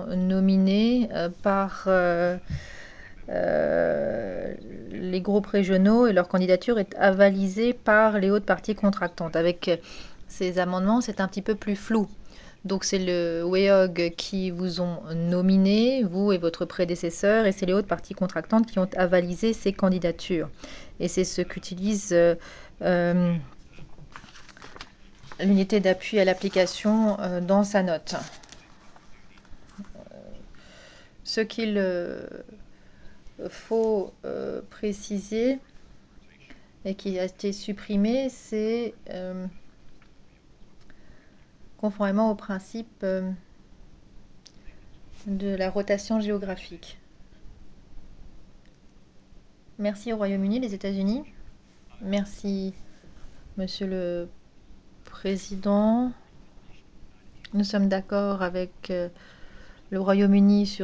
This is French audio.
nominés par les groupes régionaux et leur candidature est avalisée par les hautes parties contractantes. Avec ces amendements, c'est un petit peu plus flou. Donc c'est le WEOG qui vous ont nominé, vous et votre prédécesseur, et c'est les hautes parties contractantes qui ont avalisé ces candidatures. Et c'est ce qu'utilise l'unité d'appui à l'application dans sa note. Ce qu'il faut préciser et qui a été supprimé, c'est conformément au principe de la rotation géographique. Merci au Royaume-Uni, les États-Unis. Merci, Monsieur le Président. Nous sommes d'accord avec le Royaume-Uni sur